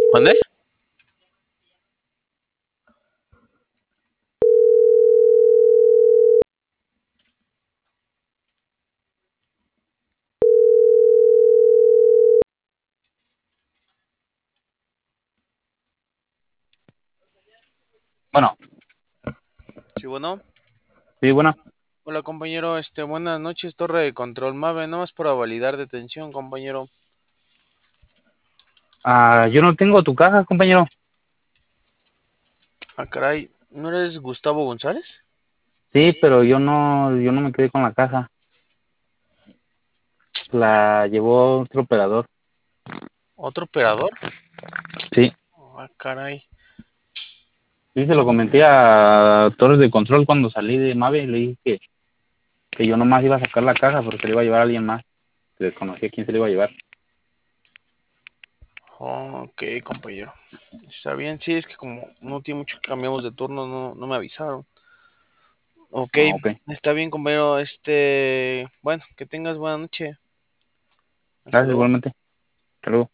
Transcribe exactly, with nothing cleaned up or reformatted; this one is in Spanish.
¿Mande? Bueno, Sí, bueno. sí, bueno. Hola, compañero. Este, buenas noches, torre de control Mave. Nada más para validar detención, compañero. Ah, yo no tengo tu caja, compañero. Ah, caray. ¿No eres Gustavo González? Sí, pero yo no, yo no me quedé con la caja. La llevó otro operador. ¿Otro operador? Sí, Ah, caray. sí, se lo comenté a Torres de Control cuando salí de Mave. Le dije que, que yo nomás iba a sacar la caja porque se le iba a llevar a alguien más. Que desconocía quién se le iba a llevar. Ok, compañero. Está bien. Sí, es que como no tiene mucho que cambiamos de turno, no, no me avisaron. Ok, Ah, ok. está bien, compañero. Este, bueno, que tengas buena noche. Hasta Gracias luego. igualmente. Hasta luego.